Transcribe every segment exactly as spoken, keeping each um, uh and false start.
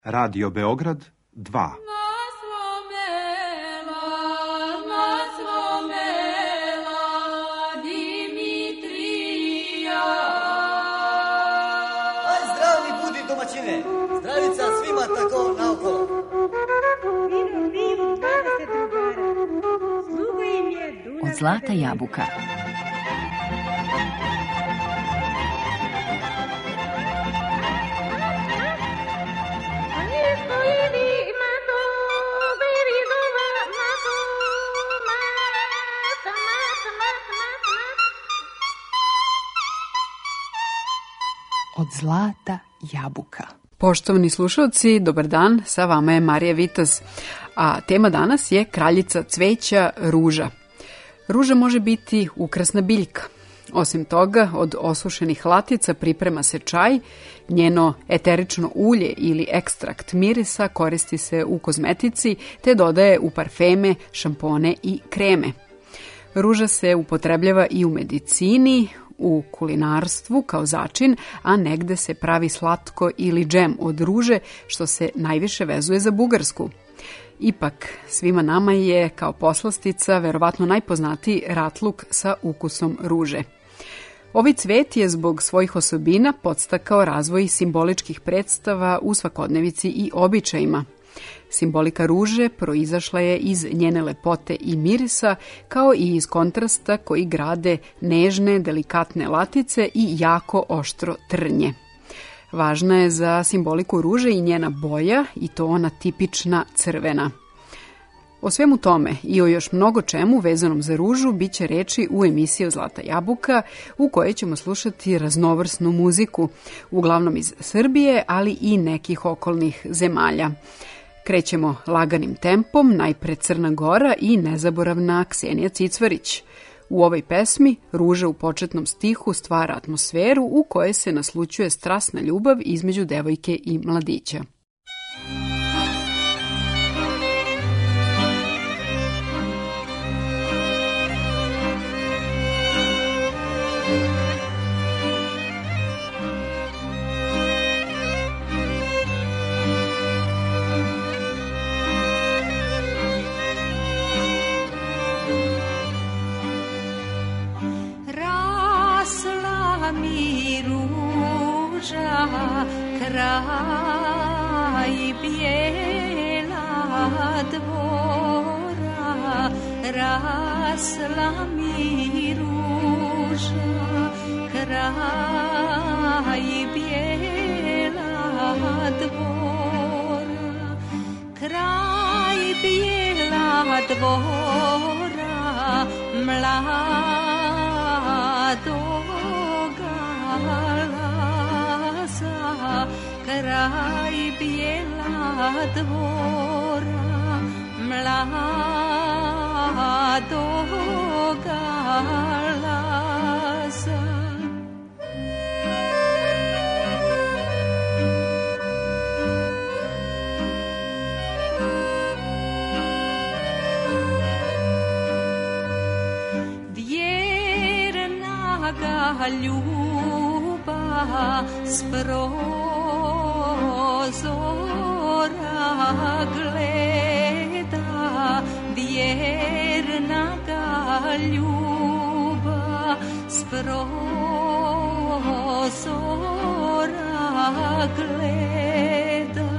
Radio Beograd dva. Zdravica svima tako naokolo. Od Zlata jabuka. Od Zlata jabuka. Poštovani slušalci, dobar dan, sa vama je Marija Vitas, a tema danas je kraljica cveća ruža. Ruža može biti ukrasna biljka. Osim toga, od osušenih latica priprema se čaj, njeno eterično ulje ili ekstrakt mirisa koristi se u kozmetici te dodaje u parfeme, šampone i kreme. Ruža se upotrebljava i u medicini, u kulinarstvu kao začin, a negde se pravi slatko ili džem od ruže, što se najviše vezuje za Bugarsku. Ipak, svima nama je kao poslastica verovatno najpoznatiji ratluk sa ukusom ruže. Ovaj cvet je zbog svojih osobina podstakao razvoj simboličkih predstava u svakodnevici i običajima. Simbolika ruže proizašla je iz njene lepote i mirisa, kao i iz kontrasta koji grade nežne, delikatne latice i jako oštro trnje. Važna je za simboliku ruže i njena boja, i to ona tipična crvena. O svemu tome i o još mnogo čemu vezanom za ružu bit će reči u emisiji Od Zlata jabuka, u kojoj ćemo slušati raznovrsnu muziku, uglavnom iz Srbije, ali i nekih okolnih zemalja. Krećemo laganim tempom, najpre Crna Gora i nezaboravna Ksenija Cicvarić. U ovoj pesmi ruža u početnom stihu stvara atmosferu u kojoj se naslućuje strasna ljubav između devojke i mladića. Kraj bijela dvora, rasla mi ruža. Kraj bijela dvora, kraj bijela dvora, mladoga laza. Kraj bijela dvora, mladoga laza. Vjerna ga ljubav spro zora gleda, vjerna ga ljubav s prozora gleda.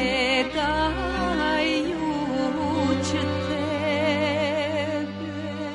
Gledajuć tebe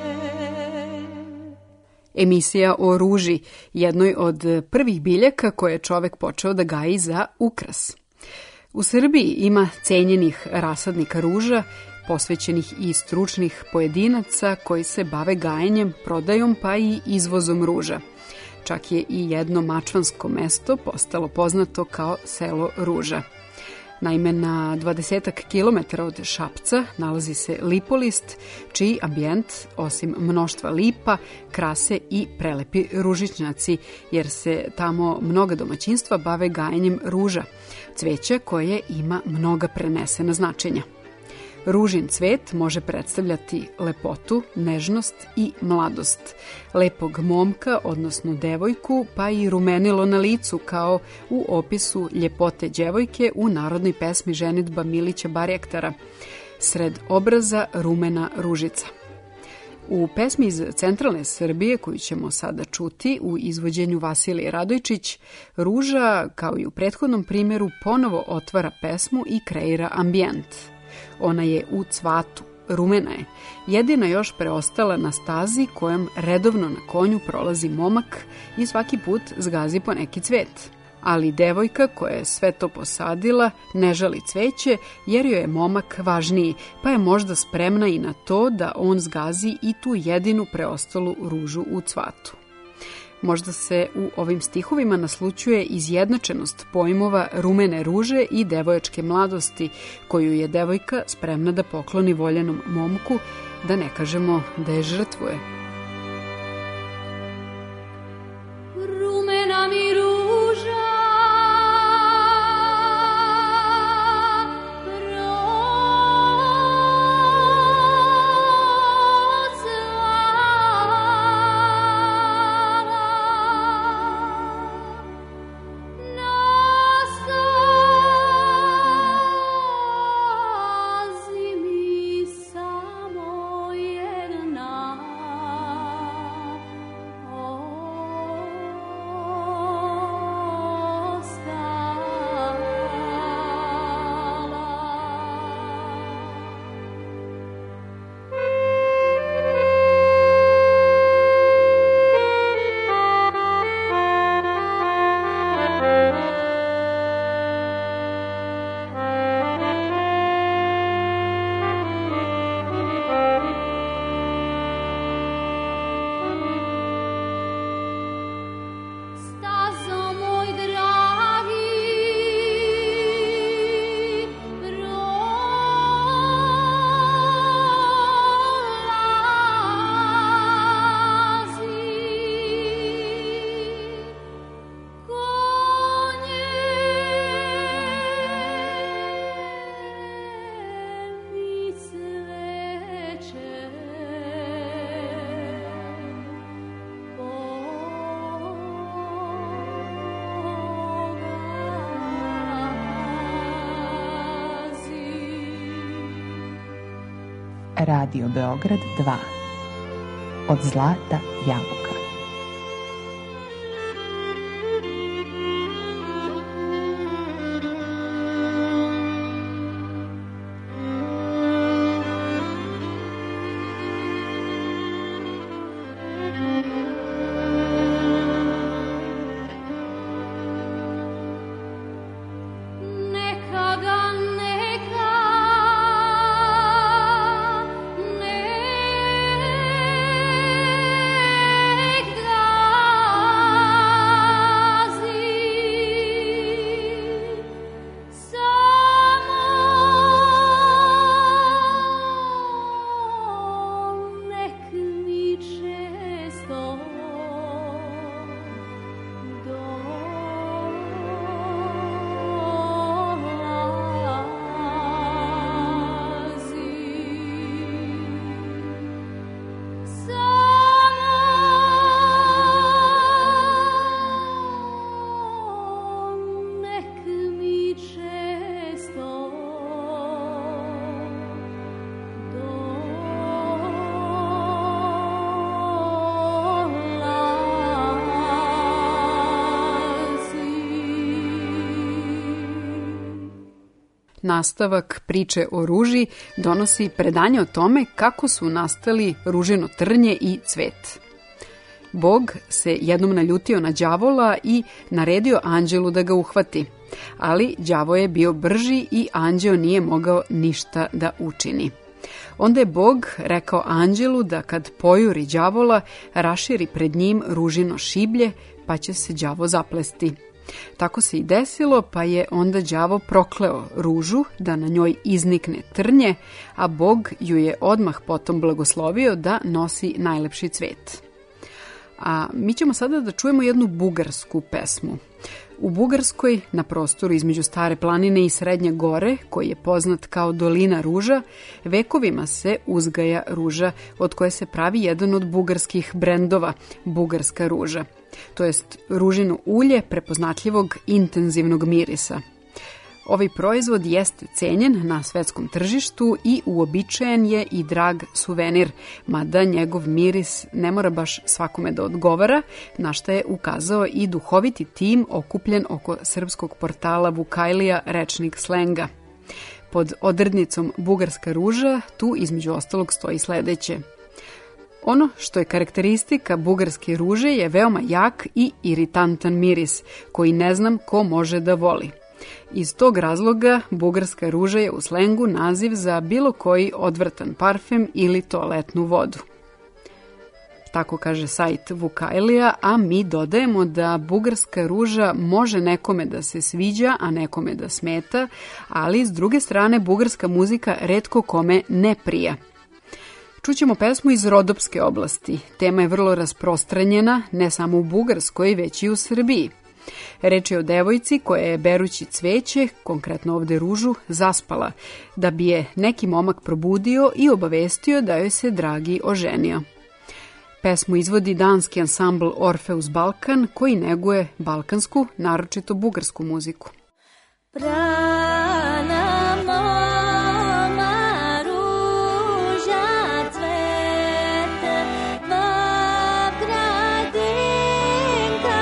Emisija o ruži, jednoj od prvih biljaka koje je čovek počeo da gaji za ukras. U Srbiji ima cenjenih rasadnika ruža, posvećenih i stručnih pojedinaca koji se bave gajenjem, prodajom pa i izvozom ruža. Čak je i jedno mačvansko mesto postalo poznato kao selo Ruža. Naime, na dvadesetak kilometara od Šapca nalazi se Lipolist, čiji ambijent, osim mnoštva lipa, krase i prelepi ružičnjaci, jer se tamo mnoga domaćinstva bave gajenjem ruža, cveća koje ima mnoga prenesena značenja. Ružin cvet može predstavljati lepotu, nežnost i mladost, lepog momka, odnosno devojku, pa i rumenilo na licu, kao u opisu ljepote đevojke u narodnoj pesmi ženidba Milića Barjaktara, sred obraza rumena ružica. U pesmi iz centralne Srbije, koju ćemo sada čuti u izvođenju Vasilije Radojčić, ruža, kao i u prethodnom primjeru, ponovo otvara pesmu i kreira ambijent. Ona je u cvatu, rumena je, jedina još preostala na stazi kojom redovno na konju prolazi momak i svaki put zgazi po neki cvet. Ali devojka koja je sve to posadila ne žali cveće jer joj je momak važniji, pa je možda spremna i na to da on zgazi i tu jedinu preostalu ružu u cvatu. Možda se u ovim stihovima naslućuje izjednačenost pojmova rumene ruže i devojačke mladosti, koju je devojka spremna da pokloni voljenom momku, da ne kažemo da je žrtvuje. Rumena mi ruža, Radio Beograd dva. Od zlata jabuka. Nastavak priče o ruži donosi predanje o tome kako su nastali ružino trnje i cvet. Bog se jednom naljutio na đavola i naredio anđelu da ga uhvati. Ali đavo je bio brži i anđeo nije mogao ništa da učini. Onda je Bog rekao anđelu da kad pojuri đavola, raširi pred njim ružino šiblje, pa će se đavo zaplesti. Tako se i desilo, pa je onda đavo prokleo ružu da na njoj iznikne trnje, a Bog ju je odmah potom blagoslovio da nosi najlepši cvet. A mi ćemo sada da čujemo jednu bugarsku pesmu. U Bugarskoj, na prostoru između Stare planine i Srednje gore, koji je poznat kao Dolina ruža, vekovima se uzgaja ruža, od koje se pravi jedan od bugarskih brendova, bugarska ruža, to jest ružino ulje prepoznatljivog intenzivnog mirisa. Ovaj proizvod jeste cenjen na svetskom tržištu i uobičajen je i drag suvenir, mada njegov miris ne mora baš svakome da odgovara, na šta je ukazao i duhoviti tim okupljen oko srpskog portala Vukajlija Rečnik slenga. Pod odrednicom Bugarska ruža tu između ostalog stoji sledeće. Ono što je karakteristika bugarske ruže je veoma jak i iritantan miris, koji ne znam ko može da voli. Iz tog razloga bugarska ruža je u slengu naziv za bilo koji odvratan parfem ili toaletnu vodu. Tako kaže sajt Vukajlija, a mi dodajemo da bugarska ruža može nekome da se sviđa, a nekome da smeta, ali s druge strane bugarska muzika retko kome ne prija. Čućemo pesmu iz Rodopske oblasti. Tema je vrlo rasprostranjena, ne samo u Bugarskoj, već i u Srbiji. Reč je o devojci koja je berući cveće, konkretno ovde ružu, zaspala, da bi je neki momak probudio i obavestio da joj se dragi oženio. Pesmu izvodi danski ansambl Orfeus Balkan, koji neguje balkansku, naročito bugarsku muziku. Prana moma ruža cvete, va gradinka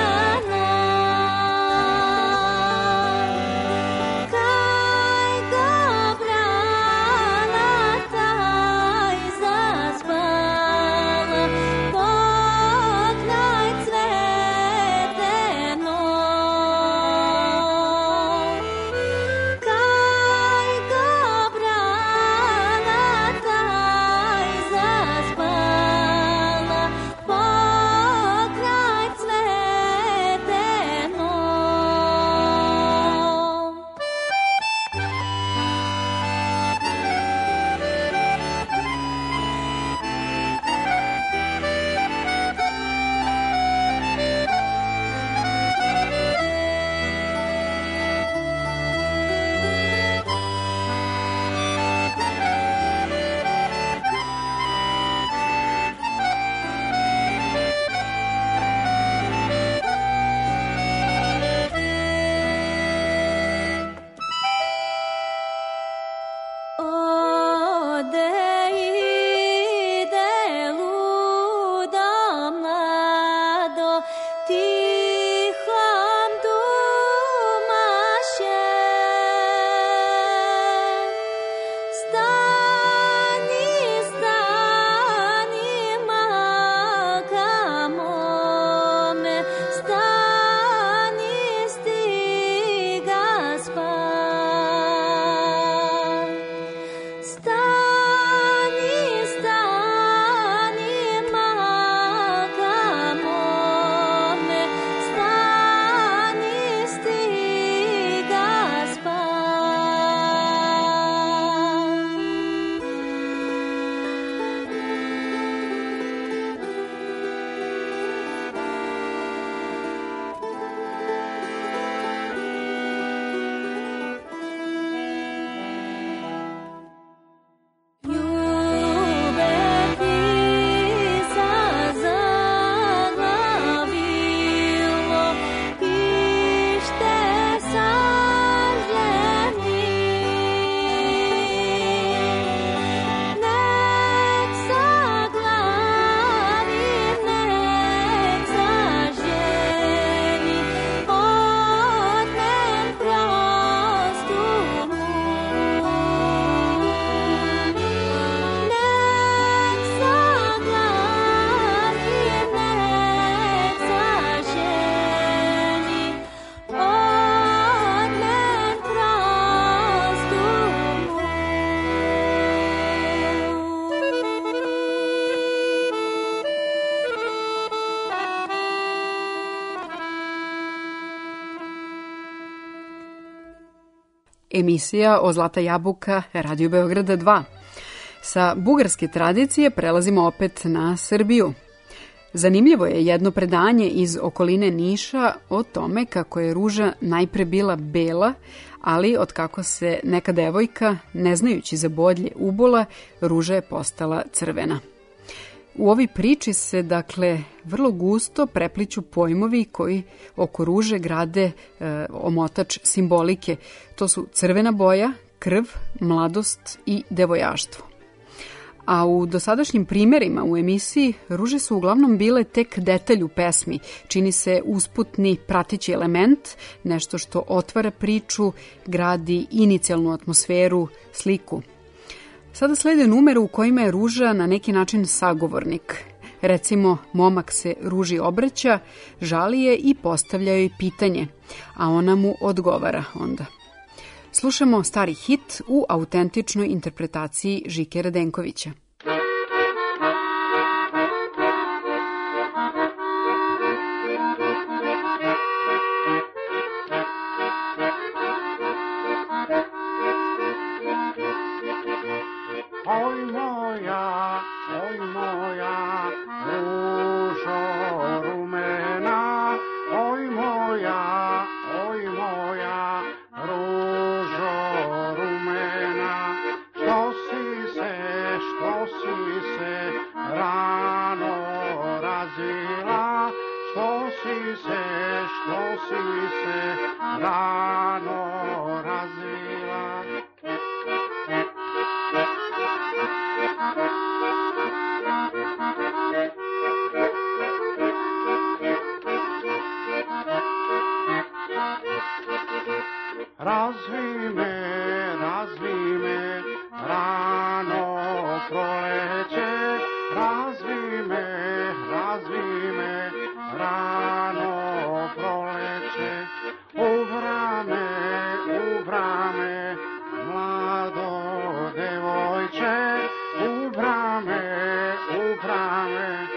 nam. Kaj ga brana taj zaspala, pokraj cvete no. Kaj emisija o Zlata jabuka Radio Beograda dva. Sa bugarske tradicije prelazimo opet na Srbiju. Zanimljivo je jedno predanje iz okoline Niša o tome kako je ruža najpre bila bela, ali od kako se neka devojka, ne znajući za bodlje, ubola, ruža je postala crvena. U ovoj priči se, dakle, vrlo gusto prepliću pojmovi koji oko ruže grade e, omotač simbolike. To su crvena boja, krv, mladost i devojaštvo. A u dosadašnjim primjerima u emisiji ruže su uglavnom bile tek detalj u pesmi, čini se usputni pratići element, nešto što otvara priču, gradi inicijalnu atmosferu, sliku. Sada slede numere u kojima je ruža na neki način sagovornik. Recimo, momak se ruži obraća, žali je i postavlja joj pitanje, a ona mu odgovara onda. Slušamo stari hit u autentičnoj interpretaciji Žike Radenkovića. Oj moja, oj moja, ružo rumena, oj moja, oj moja, ružo rumena, što si se, što si se rano razvila, što si se, što si se rano razvila. Razvi me, razvi me, rano proleće, razvi me, razvi me, rano proleće, u vrame, u vrame, mlado devojče, u vrame, u vrame,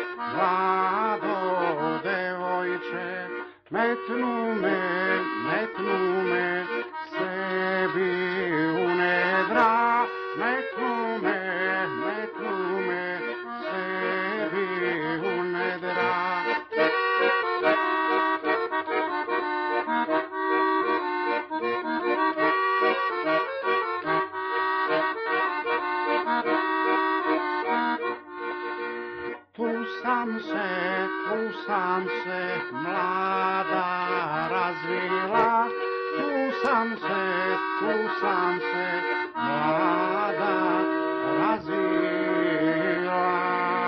mlado devojče, metnu me, metnu me, sebi u nedra, metnu me, metnu me, sebi u nedra. Tu sam se, tu sam se, mlada razvila, tu sam se, tu sam se, mlada razvila.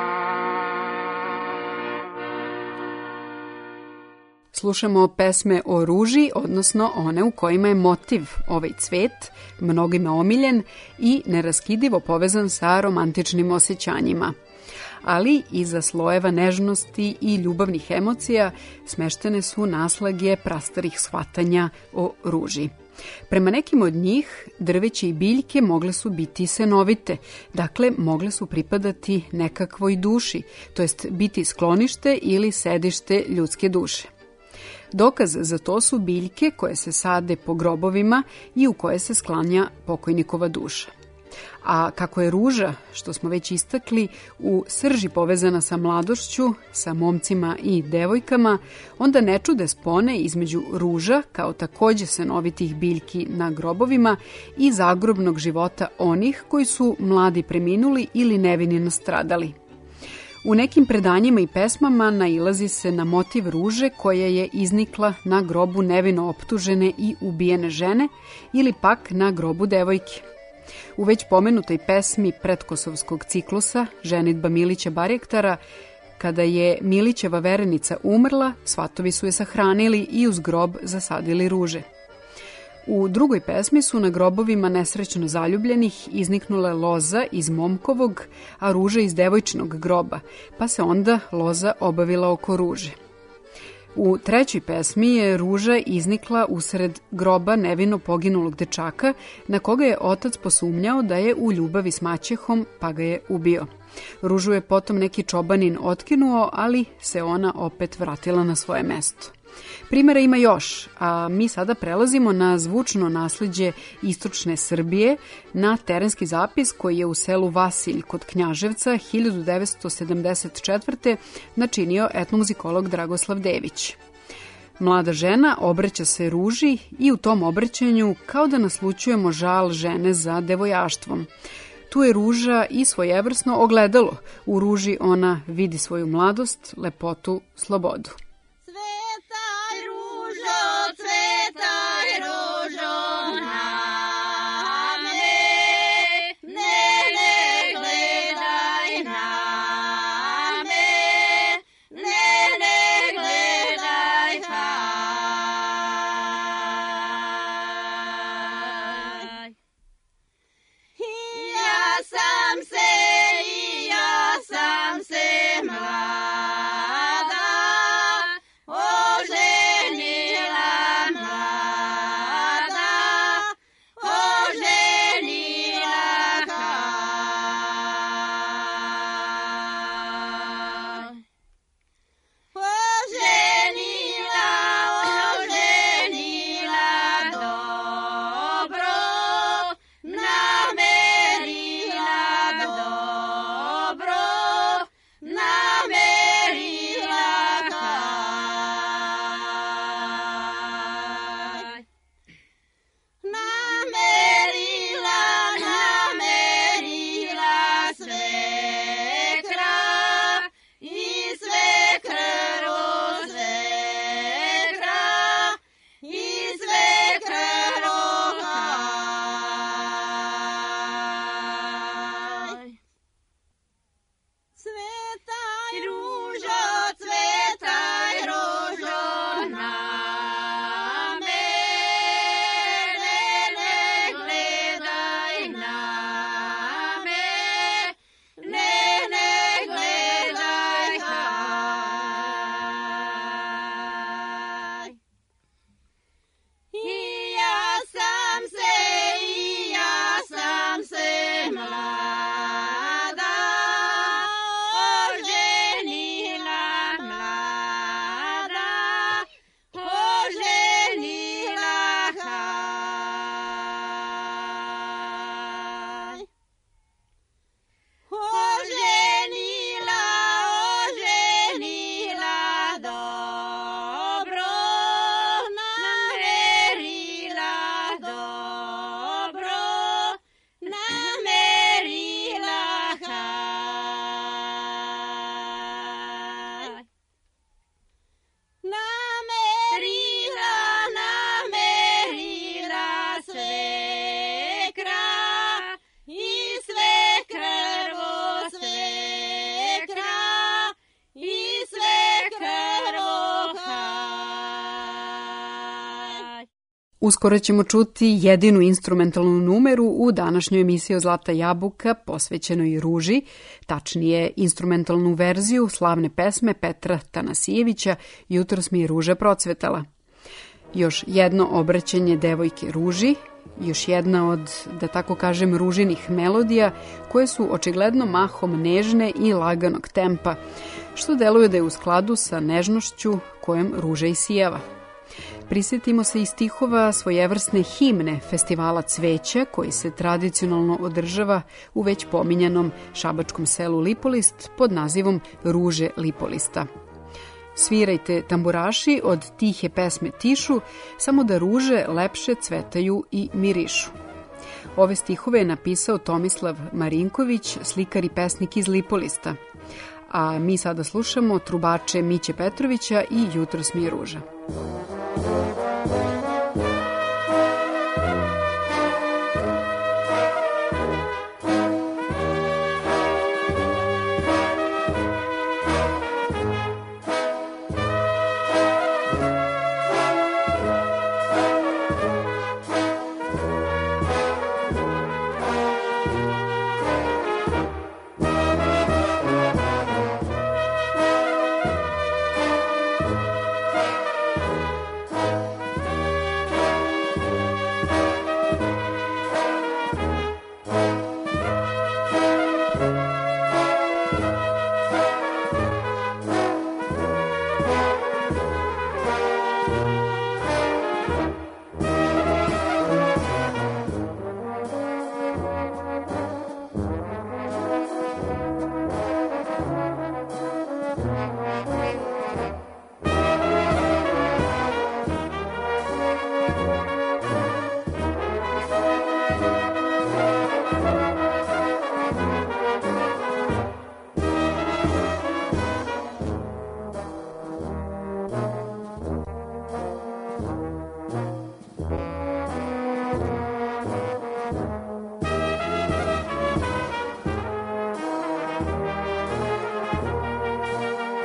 Slušamo pesme o ruži, odnosno one u kojima je motiv, ovaj cvet, mnogima omiljen i neraskidivo povezan sa romantičnim osjećanjima. Ali iza slojeva nežnosti i ljubavnih emocija smeštene su naslage prastarih shvatanja o ruži. Prema nekim od njih, drveće i biljke mogle su biti senovite, dakle mogle su pripadati nekakvoj duši, to jest biti sklonište ili sedište ljudske duše. Dokaz za to su biljke koje se sade po grobovima i u koje se sklanja pokojnikova duša. A kako je ruža, što smo već istakli, u srži povezana sa mladošću, sa momcima i devojkama, onda ne čude spone između ruža, kao takođe senovitih biljki na grobovima, i zagrobnog života onih koji su mladi preminuli ili nevini nastradali. U nekim predanjima i pesmama nailazi se na motiv ruže koja je iznikla na grobu nevino optužene i ubijene žene ili pak na grobu devojke. U već pomenutoj pesmi pretkosovskog ciklusa Ženidba Milića Barjaktara, kada je Milićeva verenica umrla, svatovi su je sahranili i uz grob zasadili ruže. U drugoj pesmi su na grobovima nesrećno zaljubljenih izniknula loza iz momkovog, a ruža iz devojčinog groba, pa se onda loza obavila oko ruže. U trećoj pesmi je ruža iznikla usred groba nevino poginulog dečaka, na koga je otac posumnjao da je u ljubavi s maćehom, pa ga je ubio. Ružu je potom neki čobanin otkinuo, ali se ona opet vratila na svoje mesto. Primjera ima još, a mi sada prelazimo na zvučno nasleđe istočne Srbije, na terenski zapis koji je u selu Vasilj kod Knjaževca hiljadu devetsto sedamdeset četvrte. načinio etnomuzikolog Dragoslav Dević. Mlada žena obraća se Ruži i u tom obraćanju kao da naslućujemo žal žene za devojaštvom. Tu je Ruža i svojevrsno ogledalo. U Ruži ona vidi svoju mladost, lepotu, slobodu. Cvetaj ružo, cvetaj ružo na me, ne, ne gledaj na me, ne, ne gledaj haj. I ja sam se, i ja sam se mlada oženila, mlada oženila haj. Oženila, oženila dobro, namerila dobro, namerila haj. Namerila, namerila svekra i svekro svekra i svekro haj. Cvetaj ružo, cvetaj ružo na me, ne, ne gledaj na me, ne, ne gledaj haj. I ja sam se, i ja sam se mlada oženila, mlada oženila haj. Oženila, oženila dobro, namerila dobro, namerila haj. Namerila, namerila svekra i svekrvo svekra i svekrvo haj. Uskoro ćemo čuti jedinu instrumentalnu numeru u današnjoj emisiji o Zlata jabuka posvećenoj Ruži, tačnije instrumentalnu verziju slavne pesme Petra Tanasijevića Jutros mi je ruža procvetala. Još jedno obraćanje devojke Ruži, još jedna od, da tako kažem, ružinih melodija koje su očigledno mahom nežne i laganog tempa, što deluje da je u skladu sa nežnošću kojom ruža isijava. Prisjetimo se i stihova svojevrsne himne Festivala cveća koji se tradicionalno održava u već pominjanom šabačkom selu Lipolist pod nazivom Ruže Lipolista. Svirajte tamburaši od tihe pesme tišu, samo da ruže lepše cvetaju i mirišu. Ove stihove je napisao Tomislav Marinković, slikar i pesnik iz Lipolista. A mi sada slušamo trubače Miće Petrovića i Jutros mi je ruža. Thank you.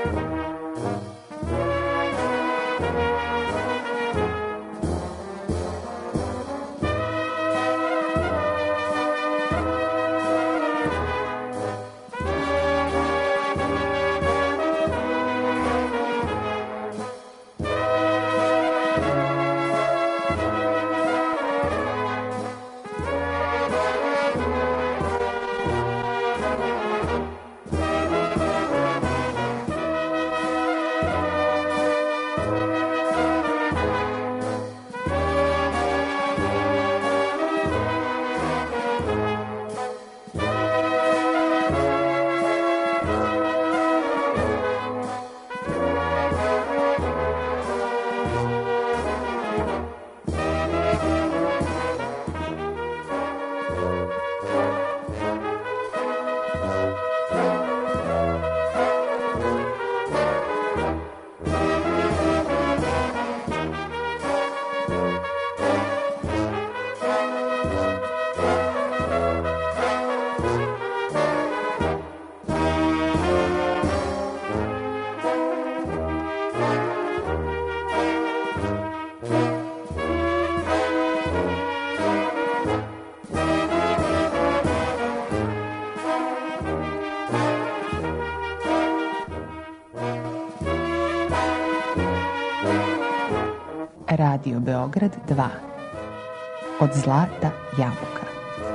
Radio Beograd dva. Od zlata jabuka.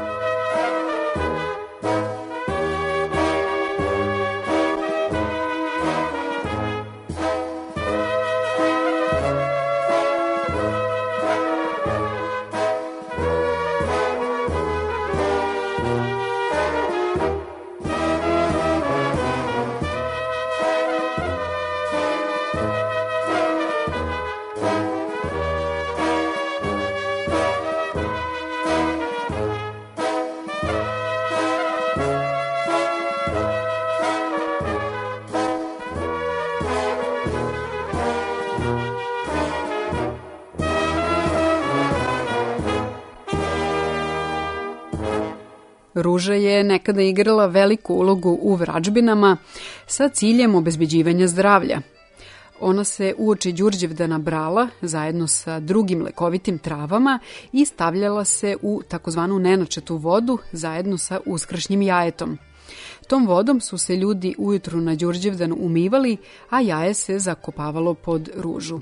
Ruža je nekada igrala veliku ulogu u vračbinama sa ciljem obezbeđivanja zdravlja. Ona se uoči Đurđevdana brala zajedno sa drugim lekovitim travama i stavljala se u takozvanu nenačetu vodu zajedno sa uskršnjim jajetom. Tom vodom su se ljudi ujutru na Đurđevdan umivali, a jaje se zakopavalo pod ružu.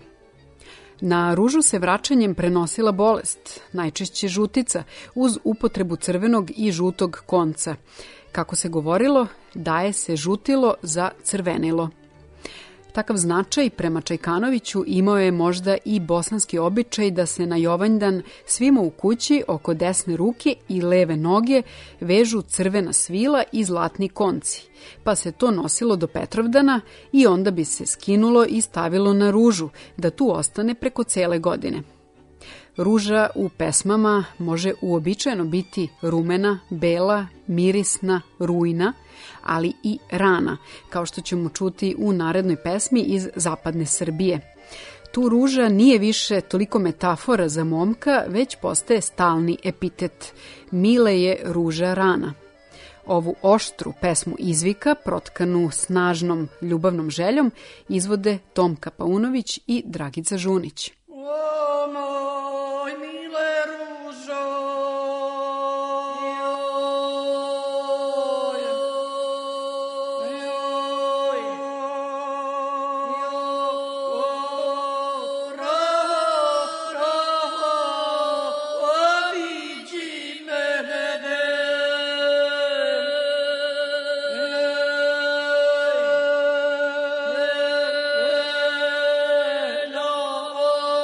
Na ružu se vraćanjem prenosila bolest, najčešće žutica, uz upotrebu crvenog i žutog konca. Kako se govorilo, daje se žutilo za crvenilo. Takav značaj prema Čajkanoviću imao je možda i bosanski običaj da se na Jovanjdan svima u kući oko desne ruke i leve noge vežu crvena svila i zlatni konci, pa se to nosilo do Petrovdana i onda bi se skinulo i stavilo na ružu, da tu ostane preko cele godine. Ruža u pesmama može uobičajeno biti rumena, bela, mirisna, rujna, ali i rana, kao što ćemo čuti u narednoj pesmi iz zapadne Srbije. Tu ruža nije više toliko metafora za momka, već postaje stalni epitet. Mile je ruža rana. Ovu oštru pesmu izvika, protkanu snažnom ljubavnom željom, izvode Tomka Paunović i Dragica Žunić. O moj mile ružo, oh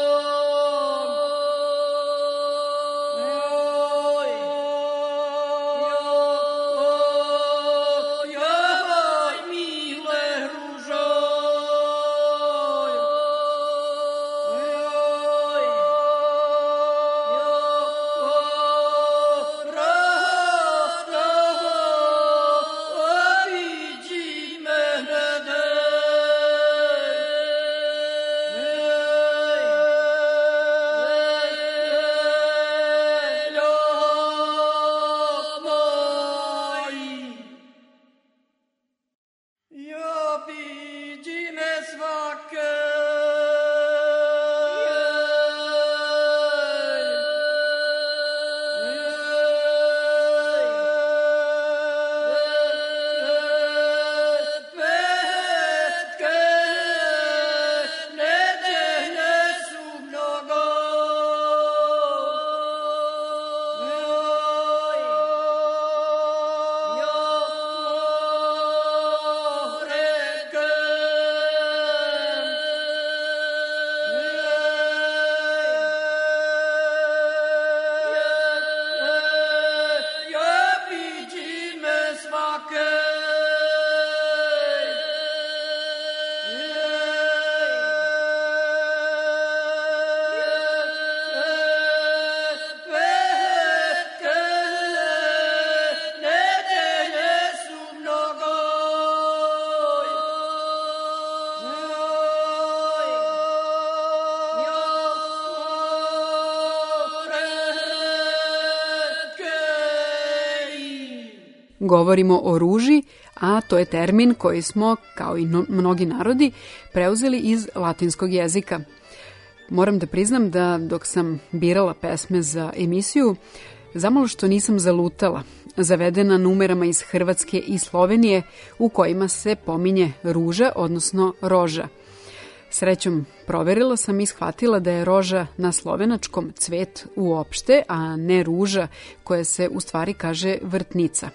Govorimo o ruži, a to je termin koji smo, kao i no, mnogi narodi, preuzeli iz latinskog jezika. Moram da priznam da dok sam birala pesme za emisiju, zamalo što nisam zalutala, zavedena numerama iz Hrvatske i Slovenije u kojima se pominje ruža, odnosno roža. Srećom, proverila sam i shvatila da je roža na slovenačkom cvet uopšte, a ne ruža koja se u stvari kaže vrtnica.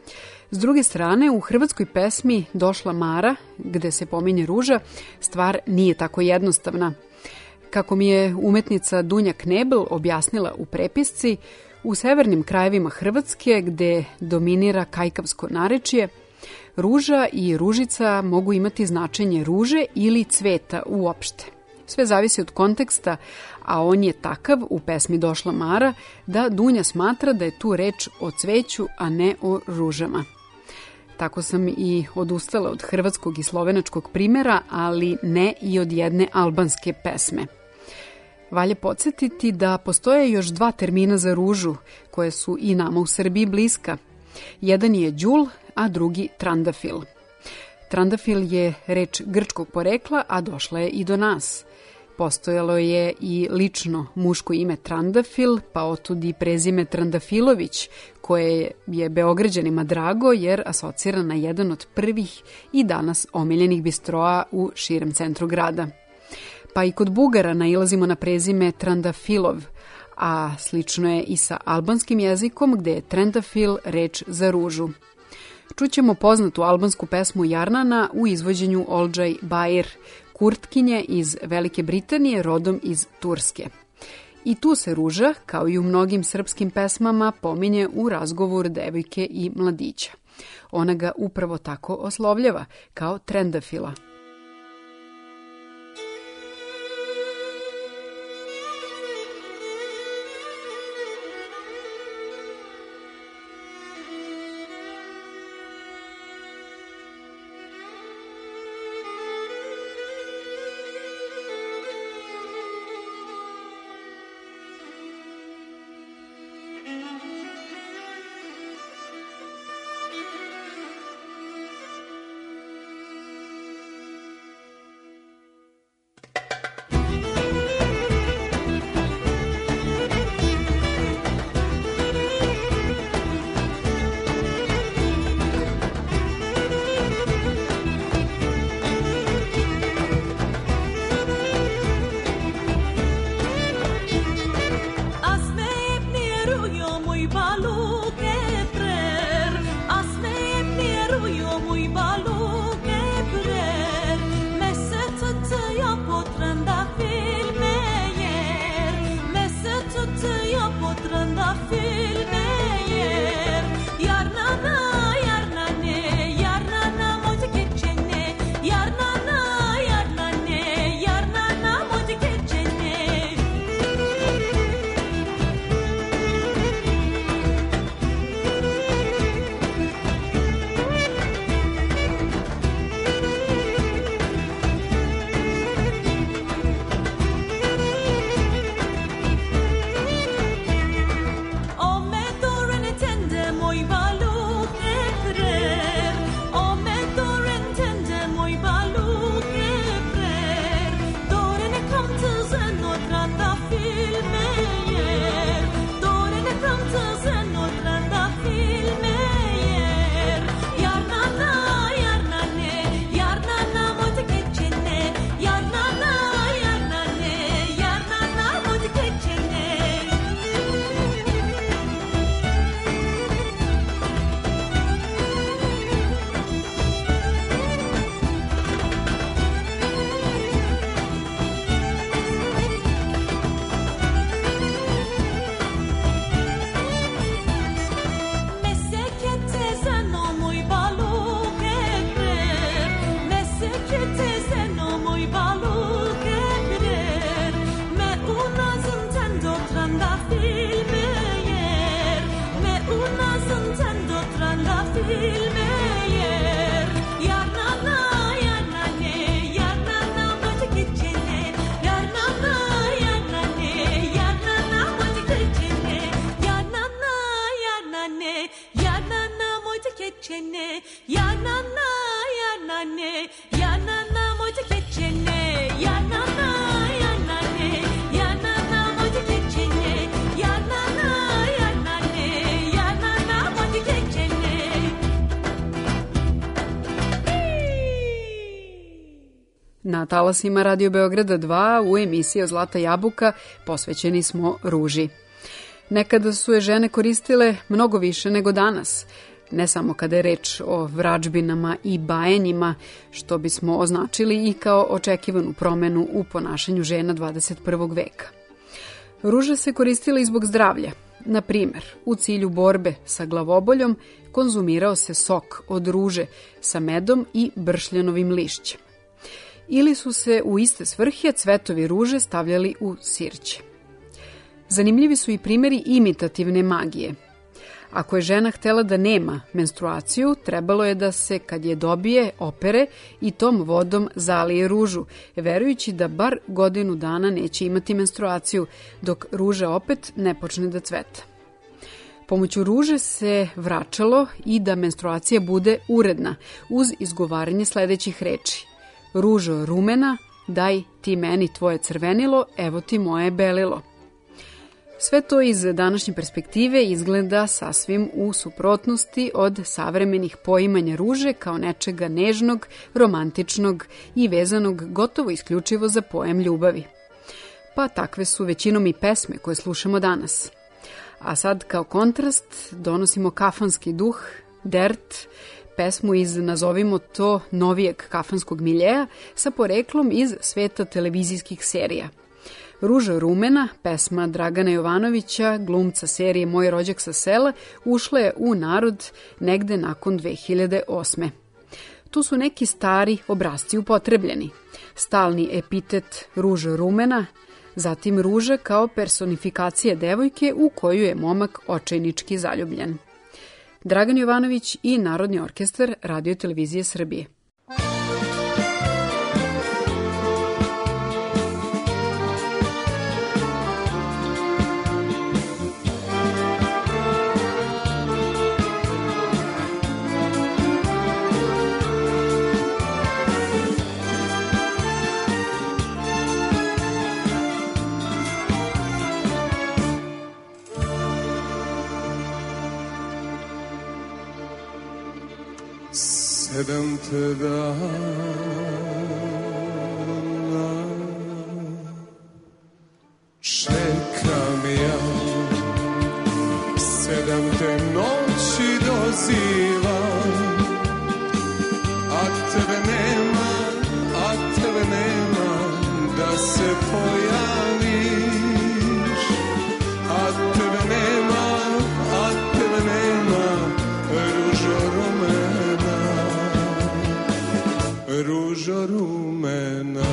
S druge strane, u hrvatskoj pesmi Došla Mara, gde se pominje ruža, stvar nije tako jednostavna. Kako mi je umetnica Dunja Knebel objasnila u prepisci, u severnim krajevima Hrvatske, gde dominira kajkavsko narečje, ruža i ružica mogu imati značenje ruže ili cveta uopšte. Sve zavisi od konteksta, a on je takav u pesmi Došla Mara da Dunja smatra da je tu reč o cveću, a ne o ružama. Tako sam i odustala od hrvatskog i slovenačkog primjera, ali ne i od jedne albanske pesme. Valja podsjetiti da postoje još dva termina za ružu, koje su i nama u Srbiji bliska. Jedan je đul, a drugi trandafil. Trandafil je reč grčkog porekla, a došla je i do nas. Postojalo je i lično muško ime Trandafil, pa otud i prezime Trandafilović, koje je Beograđanima drago jer asocira na jedan od prvih i danas omiljenih bistroa u širem centru grada. Pa i kod Bugara nailazimo na prezime Trandafilov, a slično je i sa albanskim jezikom gde je Trendafil reč za ružu. Čućemo poznatu albansku pesmu Jarnana u izvođenju Olđaj Bair, Kurtkinje iz Velike Britanije, rodom iz Turske. I tu se ruža, kao i u mnogim srpskim pesmama, pominje u razgovoru devojke i mladića. Ona ga upravo tako oslovljava, kao Trendafila. Na talasima Radio Beograda dva u emisiji Zlata jabuka posvećeni smo ruži. Nekada su je žene koristile mnogo više nego danas, ne samo kada je reč o vračbinama i bajenjima, što bismo označili i kao očekivanu promenu u ponašanju žena dvadeset prvog veka. Ruže se koristile i zbog zdravlja. Na primer, u cilju borbe sa glavoboljom konzumirao se sok od ruže sa medom i bršljanovim lišćem. Ili su se u iste svrhe cvetovi ruže stavljali u sirće. Zanimljivi su i primjeri imitativne magije. Ako je žena htela da nema menstruaciju, trebalo je da se, kad je dobije, opere i tom vodom zalije ružu, verujući da bar godinu dana neće imati menstruaciju, dok ruža opet ne počne da cveta. Pomoću ruže se vračalo i da menstruacija bude uredna, uz izgovaranje sledećih reči. Ružo rumena, daj ti meni tvoje crvenilo, evo ti moje belilo. Sve to iz današnje perspektive izgleda sasvim u suprotnosti od savremenih poimanja ruže kao nečega nežnog, romantičnog i vezanog gotovo isključivo za pojam ljubavi. Pa takve su većinom i pesme koje slušamo danas. A sad kao kontrast donosimo kafanski duh, dert, pesmu iz, nazovimo to, novijeg kafanskog miljeja sa poreklom iz sveta televizijskih serija. Ruža rumena, pesma Dragana Jovanovića, glumca serije Moj rođak sa sela, ušla je u narod negde nakon dve hiljade osme. Tu su neki stari obrasci upotrebljeni. Stalni epitet ruža rumena, zatim ruža kao personifikacija devojke u koju je momak očajnički zaljubljen. Dragan Jovanović i Narodni orkestar Radio televizije Srbije. Sedam te dana čekam ja, sedam te noći dozivam, a tebe nema, a tebe nema, da se pojaviš, a tebe nema, a tebe nema, ružo rumena. Ružo rumena,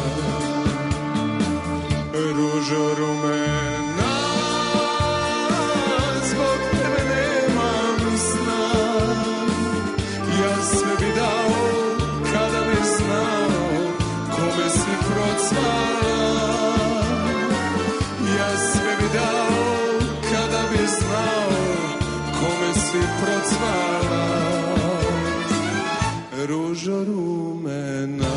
ružo rumena, zbog tebe nemam sna. Ja sve bi dao kada bi znao kome si procvala. Ja sve bi dao kada bi znao kome si procvala. Ružo rumena.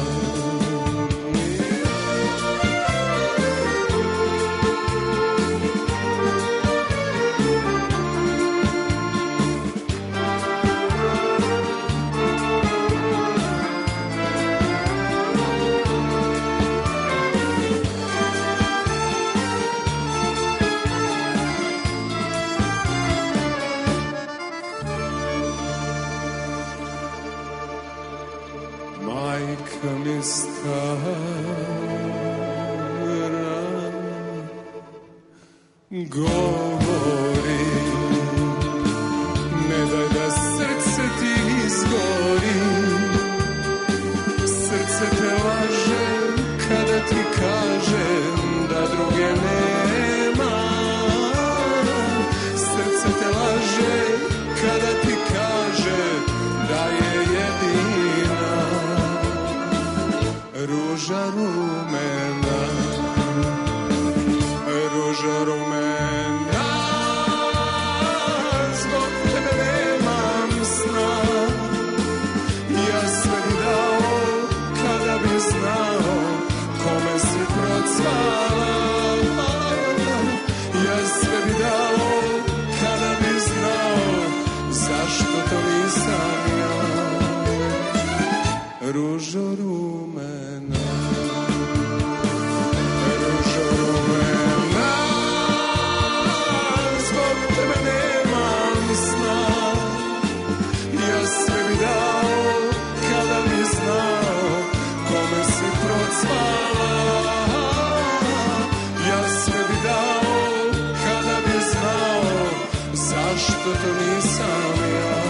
Majka mi stara govori, ne daj da srce ti izgori. Srce te laže kada ti kaže da druge nema. Srce te laže kada ti kaže da je jedina. Ruža rumena, ruža rumena, zbog tebe nemam sna. Ja sve bi dao kada bi znao kome si procvala. Ja sve bi dao kada bi znao zašto to nisam ja. Ružo rumena. cvala. Ja sve bi dao kada bi znao zašto to nisam ja.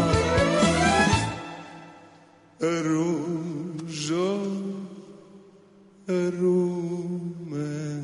Ružo rumena.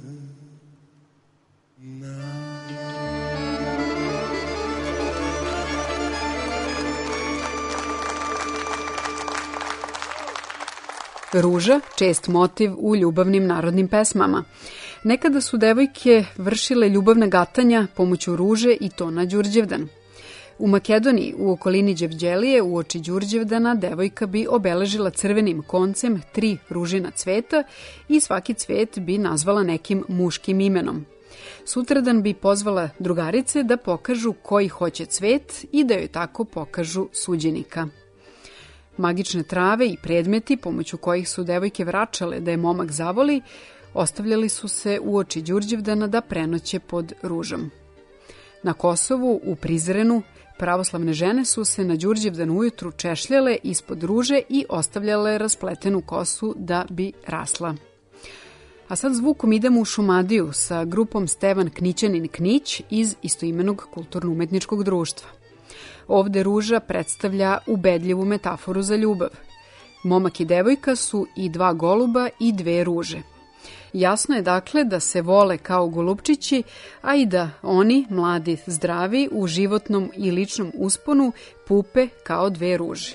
Ruža, čest motiv u ljubavnim narodnim pesmama. Nekada su devojke vršile ljubavna gatanja pomoću ruže i to na Đurđevdan. U Makedoniji, u okolini Đevđelije, uoči Đurđevdana, devojka bi obeležila crvenim koncem tri ružina cveta i svaki cvet bi nazvala nekim muškim imenom. Sutradan bi pozvala drugarice da pokažu koji hoće cvet i da joj tako pokažu suđenika. Magične trave i predmeti pomoću kojih su devojke vraćale da je momak zavoli, ostavljali su se uoči Đurđevdana da prenoće pod ružom. Na Kosovu, u Prizrenu, pravoslavne žene su se na Đurđevdan ujutru češljale ispod ruže i ostavljale raspletenu kosu da bi rasla. A sad zvukom idemo u Šumadiju sa grupom Stevan Knićanin Knić iz istoimenog kulturno-umetničkog društva. Ovde ruža predstavlja ubedljivu metaforu za ljubav. Momak i devojka su i dva goluba i dve ruže. Jasno je dakle da se vole kao golupčići, a i da oni, mladi, zdravi, u životnom i ličnom usponu pupe kao dve ruže.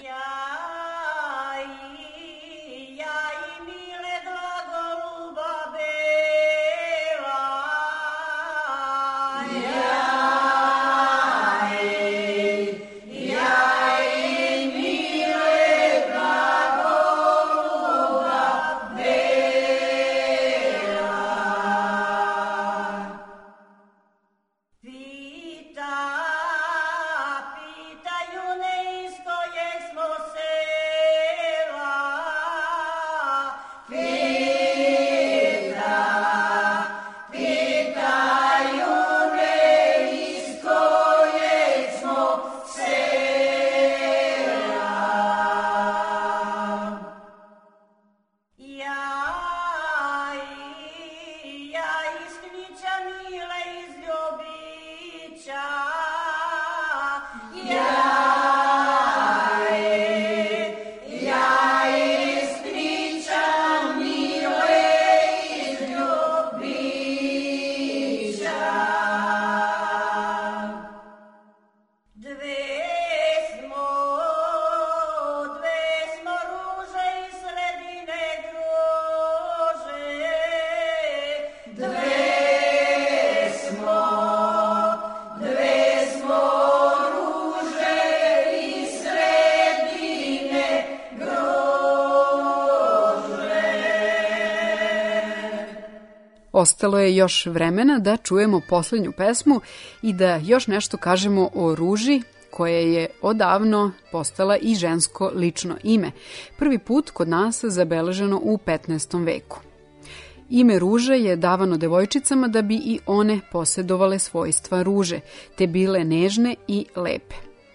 Ostalo je još vremena da čujemo poslednju pesmu i da još nešto kažemo o ruži, koje je odavno postala i žensko lično ime. Prvi put kod nas zabeleženo u petnaestom veku. Ime ruža je davano devojčicama da bi i one posedovale svojstva ruže, te bile nežne i lepe.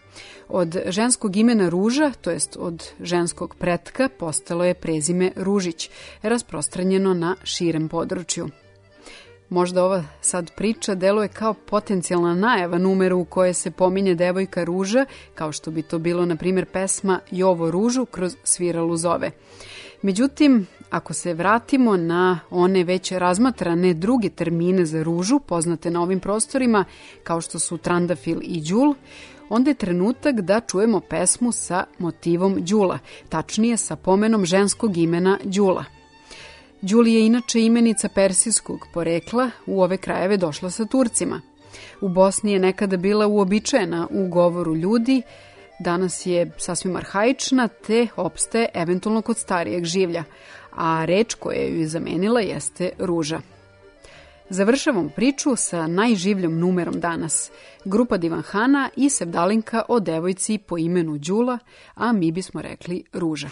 Od ženskog imena Ruža, to jest od ženskog pretka, postalo je prezime Ružić, rasprostranjeno na širem području. Možda ova sad priča deluje kao potencijalna najava numera u kojoj se pominje devojka Ruža, kao što bi to bilo, na primjer, pesma Jovo Ružu kroz sviralu zove. Međutim, ako se vratimo na one već razmatrane druge termine za ružu, poznate na ovim prostorima, kao što su trandafil i đul, onda je trenutak da čujemo pesmu sa motivom đula, tačnije sa pomenom ženskog imena Đula. Đuli je inače imenica persijskog porekla, u ove krajeve došla sa Turcima. U Bosni je nekada bila uobičajena u govoru ljudi, danas je sasvim arhaična, te opstaje eventualno kod starijeg življa, a reč koja ju je zamenila jeste ruža. Završavamo priču sa najživljom numerom danas, grupa Divanhana i Sevdalinka o devojci po imenu Đula, a mi bismo rekli Ruža.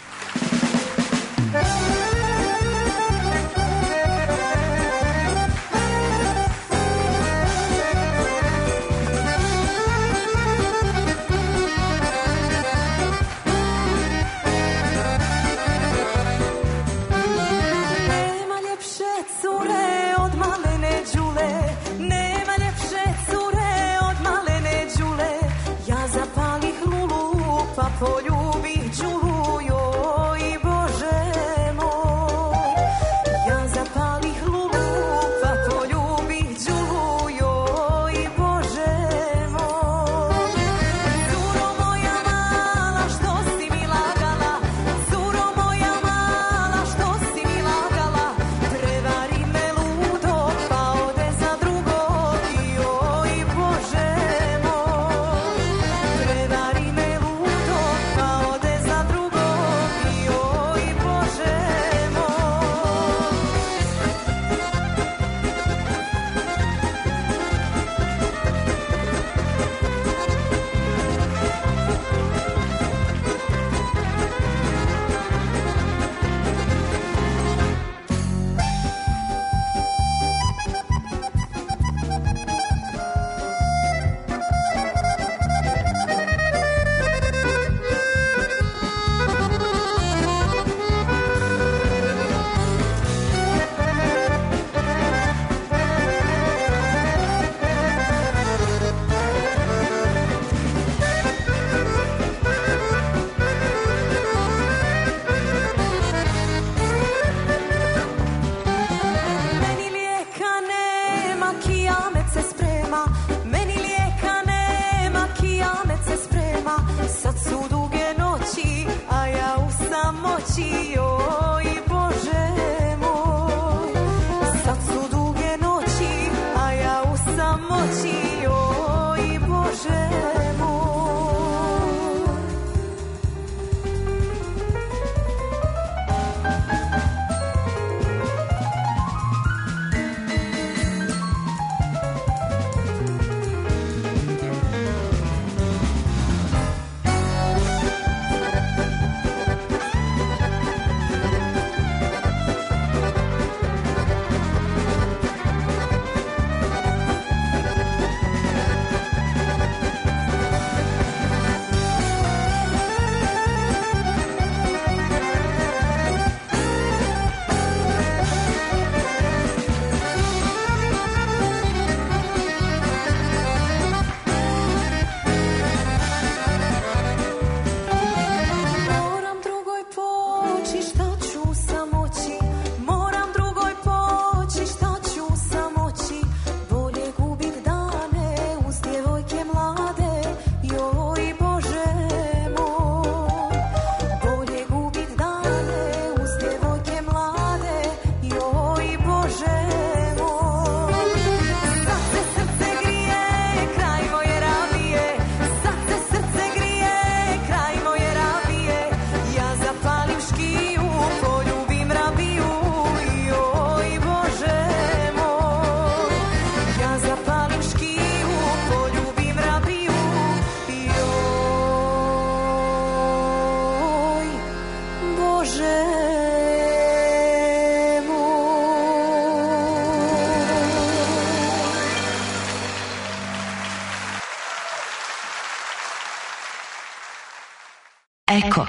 Eko.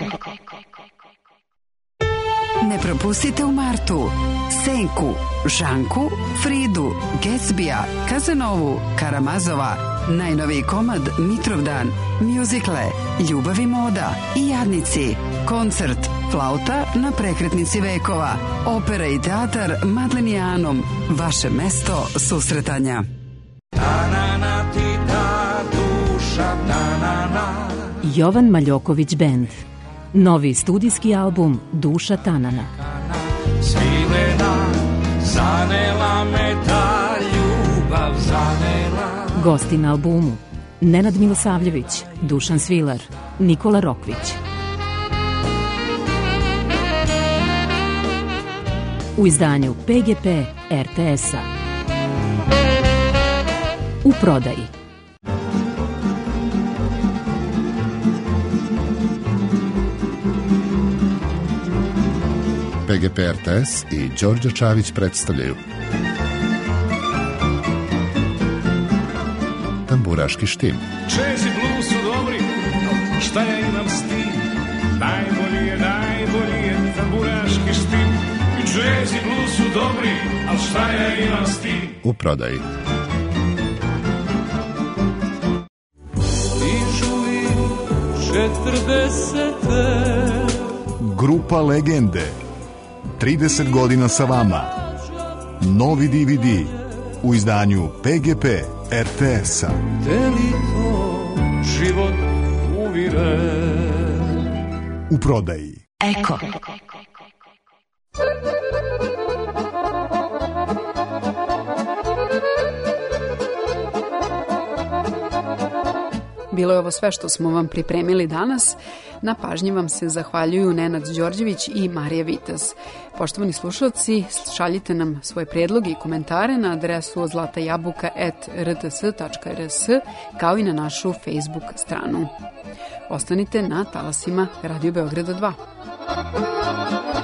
Ne propustite u martu Senku, Žanku, Fridu, Gatsbija, Kazanovu, Karamazova, najnoviji komad Mitrovdan, mjuzikle, Ljubav i moda i Jadnici, koncert Flauta na prekretnici vekova, opera i teatar Madlenijanom, vaše mesto susretanja. Jovan Maljoković Band. Novi studijski album Duša Tanana. Svilena, zanela me ta ljubav, zanela. Gosti na albumu Nenad Milosavljević, Dušan Svilar, Nikola Rokvić. U izdanju P G P R T S-a. U prodaji. P G P R T S i Đorđe Čavić predstavljaju Tamburaški štim. Jazz i blues su dobri, šta ja imam s tim? Najbolji je, najbolji je tamburaški štim. Jazz i blues su dobri, al šta ja imam s tim? U prodaji. Stižuvi četrdesete. Grupa Legende. trideset godina sa vama. Novi D V D u izdanju P G P R T S-a. Deli to život uvire. U prodaji. Eko. Bilo je ovo sve što smo vam pripremili danas. Na pažnji vam se zahvaljuju Nenad Đorđević i Marija Vitez. Poštovani slušalci, šaljite nam svoje predloge i komentare na adresu zlatajabuka at r t s tačka r s kao i na našu Facebook stranu. Ostanite na talasima Radio Beograda dva.